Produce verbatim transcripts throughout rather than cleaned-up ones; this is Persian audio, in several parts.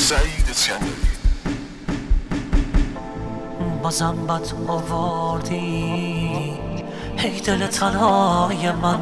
سعید اسکندری. بازم بد آوردی هی دل تنهای من،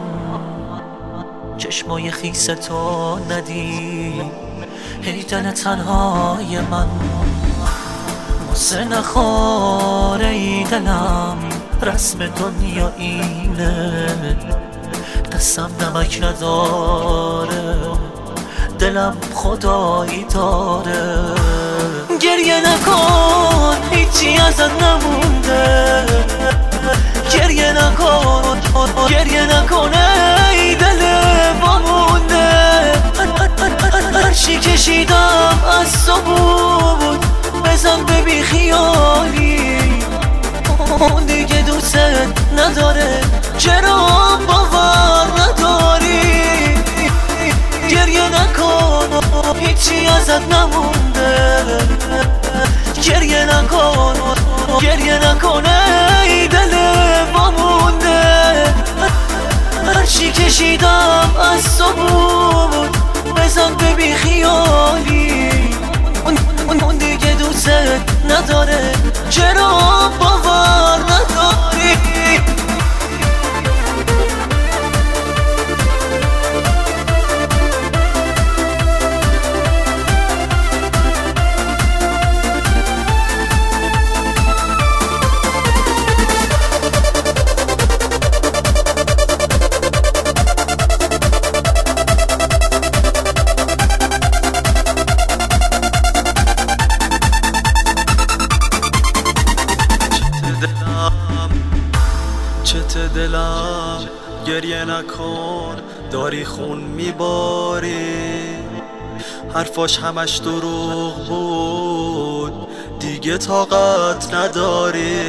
چشمای خیس تو ندی هی دل تنهای من. مزه نخوره ای دلم رسم دنیا اینه، دستم نمک نداره دلم خدایی داره. گریه نکن هیچی ازت نمونده، گریه نکن گریه نکن ای دل وامونده. هرچی کشیدم از تو بود بزن ببی خیالی، اون دیگه دوست نداره چرا باور نداری. گریه نکن هیچی ازت نمونده، گریه نکن گریه نکن ای دل وامونده. هرچی کشیدم از تو بود بزن ببی خیالی، اون دیگه دوست نداره چرا باور نداری. چت دلم گریه نکن داری خون میباری، حرفاش همش دروغ بود دیگه طاقت نداری.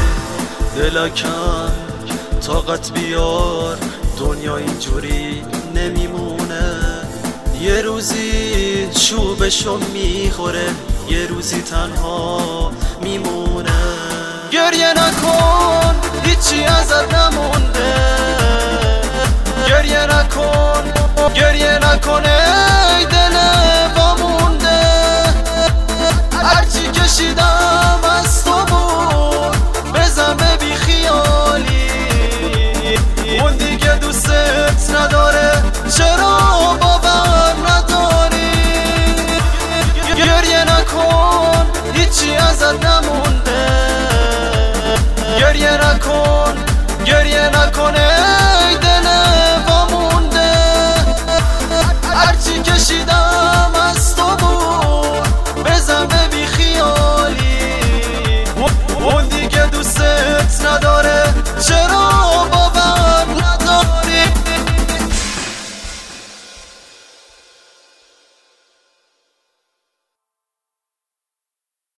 دلکم طاقت بیار دنیا اینجوری نمیمونه، یه روزی چوبشو میخوره یه روزی تنها میمونه. گریه نکن هیچی ازت نمونده، گریه نکن گریه نکن ای دل وامونده. هرچی کشیدم از تو بود بزن ببی خیالی، اون دیگه دوستت نداره چرا باور نداری. گریه نکن هیچی ازت نمونده، گریه نکن گریه نکن ای دل وامونده. هرچی کشیدم از تو بود بزن ببی خیالی، اون دیگه دوست